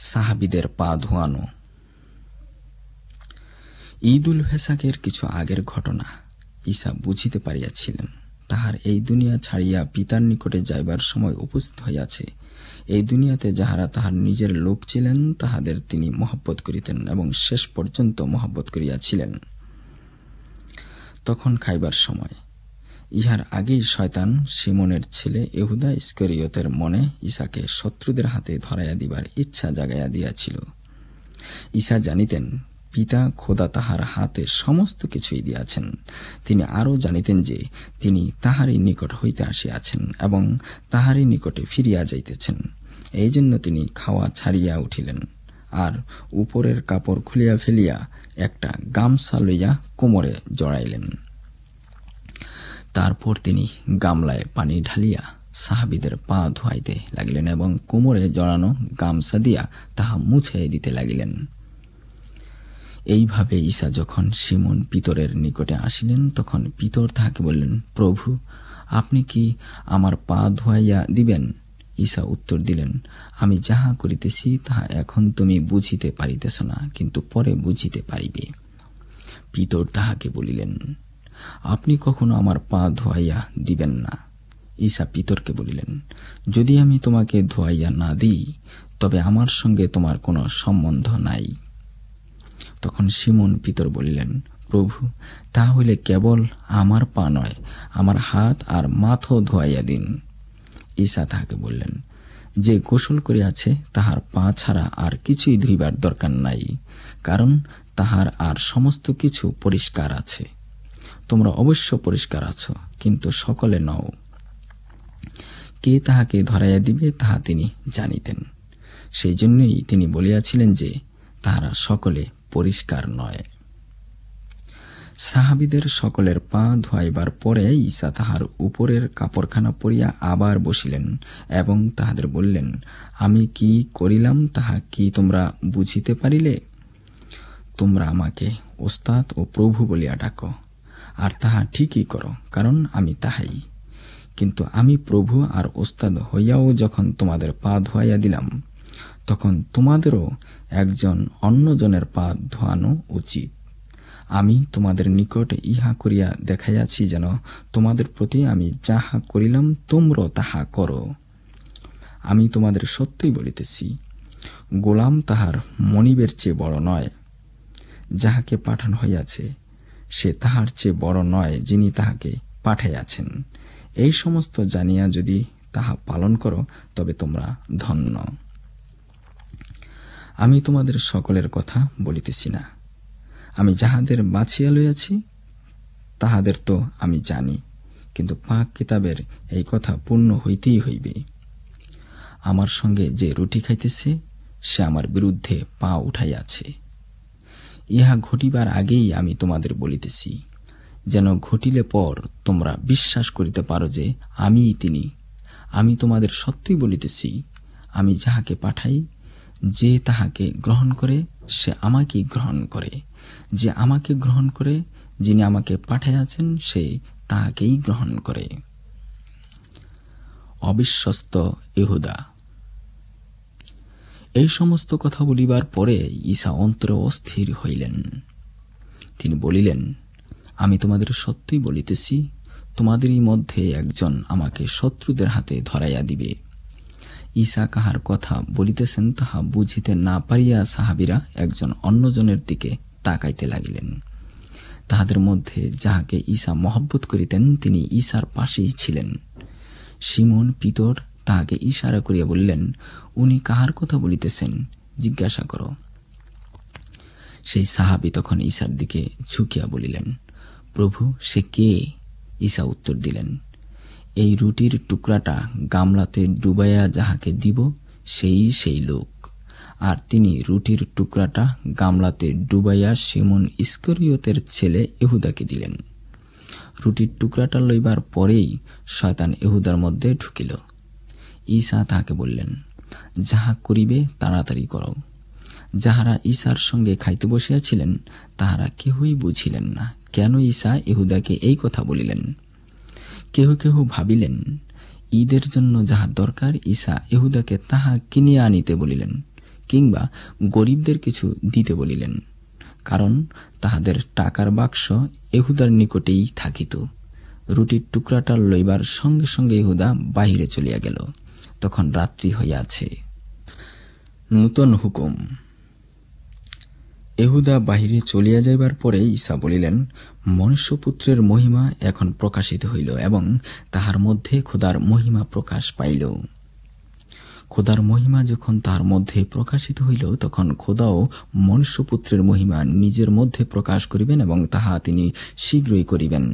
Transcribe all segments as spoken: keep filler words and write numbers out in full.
সাহাবীদের পা ধোয়ানো। ঈদ উল ফেসাকের কিছু আগের ঘটনা। ঈসা বুঝিতে পারিয়াছিলেন তাহার এই দুনিয়া ছাড়িয়া পিতার নিকটে যাইবার সময় উপস্থিত হইয়াছে। এই দুনিয়াতে যাহারা তাহার নিজের লোক ছিলেন তাহাদের তিনি মহব্বত করিতেন এবং শেষ পর্যন্ত মহব্বত করিয়াছিলেন। তখন খাইবার সময় ইহার আগেই শয়তান শিমনের ছেলে ইহুদা ইস্করিয়তের মনে ঈসাকে শত্রুদের হাতে ধরাইয়া দিবার ইচ্ছা জাগাইয়া দিয়াছিল। ঈসা জানিতেন পিতা খোদা তাহার হাতে সমস্ত কিছুই দিয়াছেন। তিনি আরও জানিতেন যে তিনি তাহারই নিকট হইতে আসিয়াছেন এবং তাহারই নিকটে ফিরিয়া যাইতেছেন। এই জন্য তিনি খাওয়া ছাড়িয়া উঠিলেন আর উপরের কাপড় খুলিয়া ফেলিয়া একটা গামছা লইয়া কোমরে জড়াইলেন। তারপর তিনি গামলায় পানি ঢালিয়া সাহাবীদের পা ধোয়াইতে লাগিলেন এবং কোমরে জড়ানো গামছা দিয়া তাহা মুছাইয়া দিতে লাগিলেন। এইভাবে ঈসা যখন শিমন পিতরের নিকটে আসিলেন তখন পিতর তাহাকে বললেন, প্রভু, আপনি কি আমার পা ধোয়াইয়া দিবেন? ঈসা উত্তর দিলেন, আমি যাহা করিতেছি তাহা এখন তুমি বুঝিতে পারিতেছ না, কিন্তু পরে বুঝিতে পারিবে। পিতর তাহাকে বলিলেন, আপনি কখনো আমার পা ধোয়াইয়া দিবেন না। ঈসা পিতরকে বলিলেন, যদি আমি তোমাকে ধোয়াইয়া না দিই তবে আমার সঙ্গে তোমার কোনো সম্বন্ধ নাই। তখন শিমন পিতর বলিলেন, প্রভু, তা হইলে কেবল আমার পা নয়, আমার হাত আর মাথাও ধোয়াইয়া দিন। ঈসা তাহাকে বললেন, যে গোসল করিয়াছে তাহার পা ছাড়া আর কিছুই ধুইবার দরকার নাই, কারণ তাহার আর সমস্ত কিছু পরিষ্কার আছে। তোমরা অবশ্য পরিষ্কার আছো, কিন্তু সকলে নও। কে তাহাকে ধরাইয়া দিবে তাহা তিনি জানিতেন। সেই জন্যই তিনি বলিয়াছিলেন যে তাহারা সকলে পরিষ্কার নয়। সাহাবীদের সকলের পা ধোয়াইবার পরে ঈসা তাহার উপরের কাপড়খানা পরিয়া আবার বসিলেন এবং তাহাদের বললেন, আমি কি করিলাম তাহা কি তোমরা বুঝিতে পারিলে? তোমরা আমাকে ওস্তাদ ও প্রভু বলিয়া ডাকো, আর তাহা ঠিকই করো, কারণ আমি তাহাই। কিন্তু আমি প্রভু আর ওস্তাদ হইয়াও যখন তোমাদের পা ধোয়াইয়া দিলাম, তখন তোমাদেরও একজন অন্যজনের পা ধোয়ানো উচিত। আমি তোমাদের নিকট ইহা করিয়া দেখাইয়াছি যেন তোমাদের প্রতি আমি যাহা করিলাম তোমরাও তাহা করো। আমি তোমাদের সত্যই বলিতেছি, গোলাম তাহার মনিবের চেয়ে বড় নয়। যাহাকে পাঠানো হইয়াছে সে তাহার চেয়ে বড় নয় যিনি তাহাকে পাঠাইয়াছেন। এই সমস্ত জানিয়া যদি তাহা পালন করো তবে তোমরা ধন্য। আমি তোমাদের সকলের কথা বলিতেছি না। আমি যাহাদের বাছিয়া লইয়াছি তাহাদের তো আমি জানি, কিন্তু পাক কিতাবের এই কথা পূর্ণ হইতেই হইবে। আমার সঙ্গে যে রুটি খাইতেছে সে আমার বিরুদ্ধে পা উঠাইয়াছে। ইহা ঘটিবার আগেই আমি তোমাদের বলিতেছি, যেন ঘটিলে পর তোমরা বিশ্বাস করিতে পারো যে আমিই তিনি। আমি তোমাদের সত্যই বলিতেছি, আমি যাহাকে পাঠাই, যে তাহাকে গ্রহণ করে সে আমাকেই গ্রহণ করে। যে আমাকে গ্রহণ করে, যিনি আমাকে পাঠাইয়াছেন সে তাহাকেই গ্রহণ করে। অবিশ্বস্ত ইহুদা। এই সমস্ত কথা বলিবার পরে ঈসা অন্তরে অস্থির হইলেন। তিনি বলিলেন, আমি তোমাদের সত্যই বলিতেছি, তোমাদেরই মধ্যে একজন আমাকে শত্রুদের হাতে ধরাইয়া দিবে। ঈসা কাহার কথা বলিতেছেন তাহা বুঝিতে না পারিয়া সাহাবীরা একজন অন্যজনের দিকে তাকাইতে লাগিলেন। তাহাদের মধ্যে যাহাকে ঈসা মহব্বত করিতেন তিনি ঈসার পাশেই ছিলেন। শিমন পিতর তাহাকে ইশারা করিয়া বললেন, উনি কাহার কথা বলিতেছেন, জিজ্ঞাসা করো। সেই সাহাবী তখন ঈসার দিকে ঝুঁকিয়া বলিলেন, প্রভু, সে কে? ঈসা উত্তর দিলেন, এই রুটির টুকরাটা গামলাতে ডুবাইয়া যাহাকে দিব সেই সেই লোক। আর তিনি রুটির টুকরাটা গামলাতে ডুবাইয়া শিমন ইস্করিয়তের ছেলে ইহুদাকে দিলেন। রুটির টুকরাটা লইবার পরেই শয়তান ইহুদার মধ্যে ঢুকিল। ঈসা তাহাকে বললেন, যাহা করিবে তাড়াতাড়ি করো। যাহারা ঈসার সঙ্গে খাইতে বসিয়াছিলেন তাহারা কেহই বুঝিলেন না কেন ঈসা ইহুদাকে এই কথা বলিলেন। কেহ কেহ ভাবিলেন, ঈদের জন্য যাহা দরকার ঈসা ইহুদাকে তাহা কিনিয়া আনিতে বলিলেন। কিংবা গরিবদের কিছু দিতে বলিলেন, কারণ তাহাদের টাকার বাক্স এহুদার নিকটেই থাকিত। রুটির টুকরাটা লইবার সঙ্গে সঙ্গে এহুদা বাহিরে চলিয়া গেল। তখন রাত্রি হইয়াছে। নূতন হুকুম। এহুদা বাহিরে চলিয়া যাইবার পরে ঈসা বলিলেন, মনুষ্যপুত্রের মহিমা এখন প্রকাশিত হইল এবং তাহার মধ্যে খোদার মহিমা প্রকাশ পাইল। খোদার মহিমা যখন তার মধ্যে প্রকাশিত হইল, তখন খোদাও মনুষ্যপুত্রের মহিমা নিজের মধ্যে প্রকাশ করিবেন এবং তাহা তিনি শীঘ্রই করিবেন।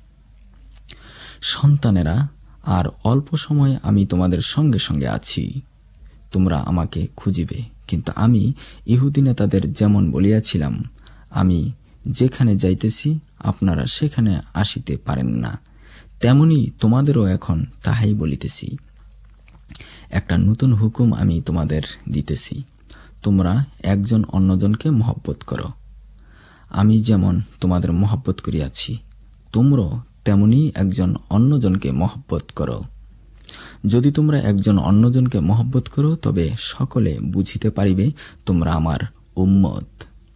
সন্তানেরা, আর অল্প সময় আমি তোমাদের সঙ্গে সঙ্গে আছি। তোমরা আমাকে খুঁজিবে, কিন্তু আমি ইহুদি নেতাদের যেমন বলিয়াছিলাম, আমি যেখানে যাইতেছি আপনারা সেখানে আসিতে পারেন না, তেমনি তোমাদেরও এখন তাহাই বলিতেছি। একটা নতুন হুকুম আমি তোমাদের দিতেছি, তোমরা একজন অন্যজনকে মহব্বত করো। আমি যেমন তোমাদের মহব্বত করিয়াছি, তোমরাও তেমনি একজন অন্যজনকে মহব্বত করো। যদি তোমরা একজন অন্যজনকে মহব্বত করো, তবে সকলে বুঝিতে পারিবে তোমরা আমার উম্মত।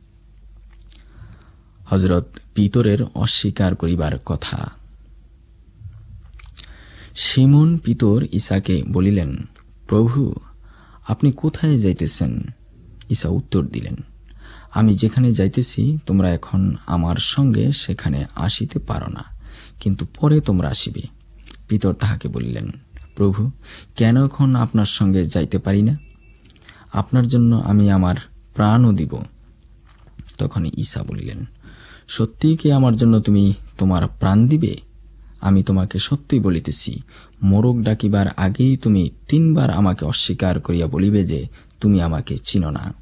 হযরত পিতরের অস্বীকার করিবার কথা। শিমোন পিতর ঈসাকে বলিলেন, প্রভু, আপনি কোথায় যাইতেছেন? ঈসা উত্তর দিলেন, আমি যেখানে যাইতেছি তোমরা এখন আমার সঙ্গে সেখানে আসিতে পারো না, কিন্তু পরে তোমরা আসিবে। পিতর তাহাকে বলিলেন, প্রভু, কেন এখন আপনার সঙ্গে যাইতে পারি না? আপনার জন্য আমি আমার প্রাণও দিব। তখন ঈসা বলিলেন, সত্যিই কি আমার জন্য তুমি তোমার প্রাণ দিবে? আমি তোমাকে সত্যি বলিতেছি, মোরগ ডাকিবার আগেই তুমি তিনবার আমাকে অস্বীকার করিয়া বলিবে যে তুমি আমাকে চিনো না।